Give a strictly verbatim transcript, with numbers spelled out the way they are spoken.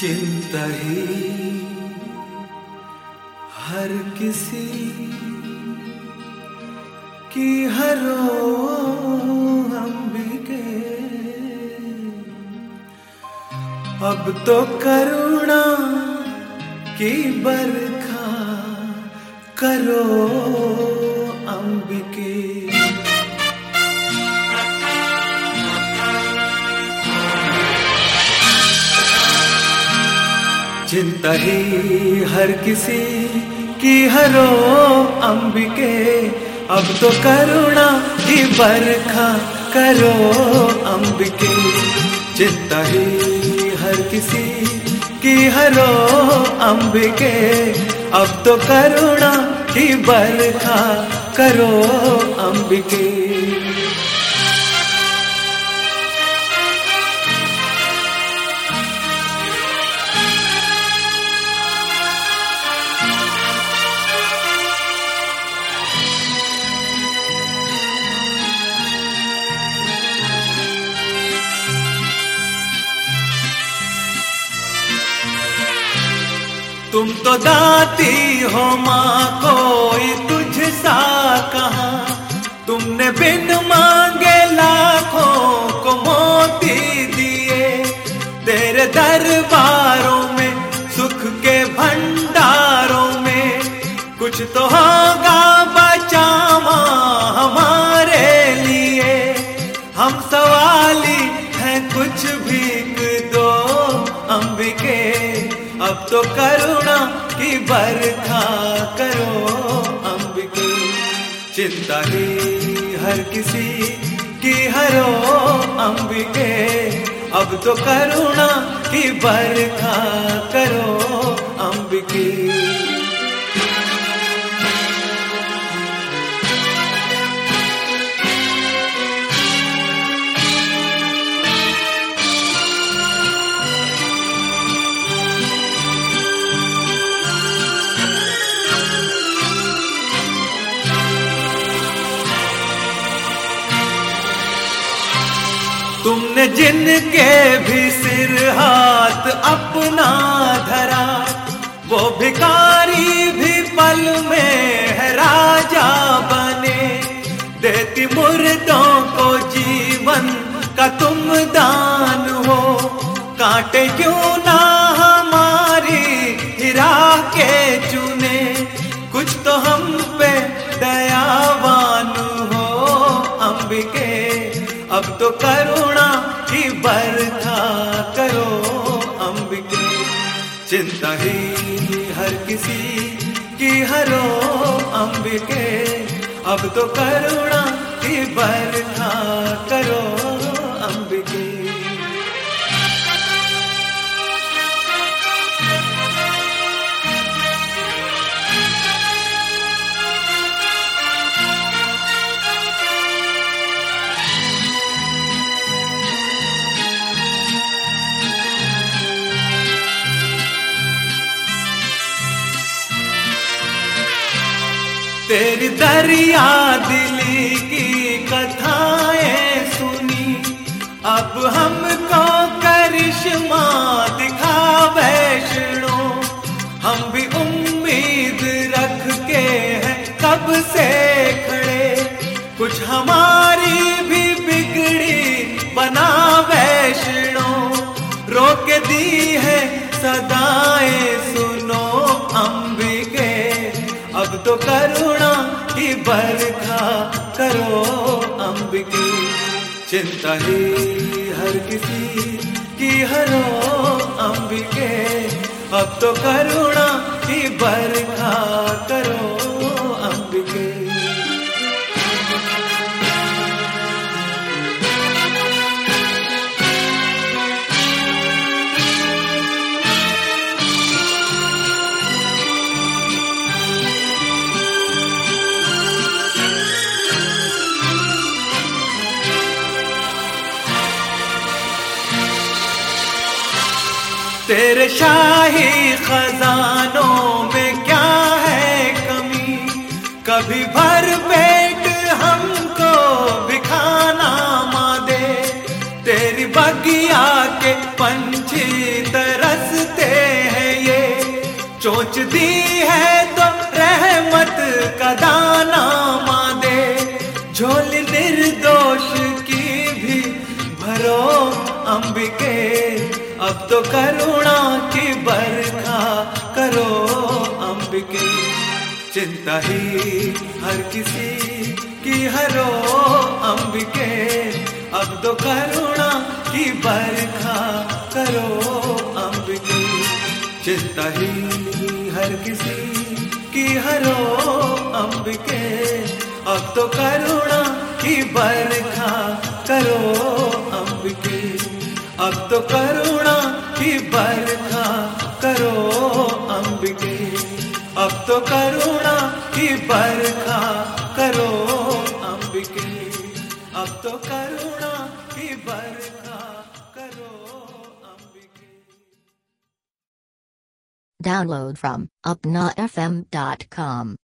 चिंता ही हर किसी की हरो अंबिके, अब तो करुणा की बरखा करो अंबिके। चिंता ही हर किसी की हरो अंबिके, अब तो करुणा की बरखा करो अंबिके। चिंता ही हर किसी की हरो अंबिके, अब तो करुणा की बरखा करो अंबिके। तुम तो दाती हो माँ, कोई तुझ सा कहाँ। तुमने बिन मांगे लाखों को मोती दिए, तेरे दरबारों में सुख के भंडारों में कुछ तो होगा बचा माँ हमारे लिए। हम सवाली हैं कुछ भीख दो अंबिके, अब तो करुणा की बरखा करो अंबिके। चिंता ही हर किसी की हरो अंबिके, अब तो करुणा की बरखा करो अंबिके। तुमने जिनके भी सिर हाथ अपना धरा, वो भिखारी भी पल में है राजा बने। देती मुर्दों को जीवन का तुम दान हो, कांटे क्यों ना हमारी हिरा के चुने। कुछ तो हम पे दयावान हो अंबिके, अब तो करुणा की बरखा करो अंबिके। चिंता ही हर किसी की हरो अंबिके, अब तो करुणा की बरखा करो अंबिके। तेरी दरिया दिली की कथाएं सुनी, अब हमको करिश्मा दिखा वैष्णो। हम भी उम्मीद रख के हैं कब से खड़े, कुछ हमारी भी बिगड़ी बना वैष्णो। रोक दी है सदाएं सुनो अंबिके, अब तो करुणा की बरखा करो अंबिके। चिंता ही हर किसी की हरो अंबिके, अब तो करुणा की बरखा करो अंबिके। तेरे शाही खजानों में क्या है कमी, कभी भर पेट हमको भी खाना माँ दे। तेरी बगिया के पंछी तरसते अब तो करुणा की बरखा करो अंबिके। चिंता ही हर किसी की हरो अंबिके, अब तो करुणा की बरखा करो अंबिके। चिंता ही हर किसी की हरो अंबिके, अब तो करुणा की बरखा करो अंबिके। अब तो करुणा की बरखा करो अंबिके, अब तो करुणा की बरखा करो अंबिके, अब तो करुणा की बरखा करो अंबिके। Download from upna f m dot com.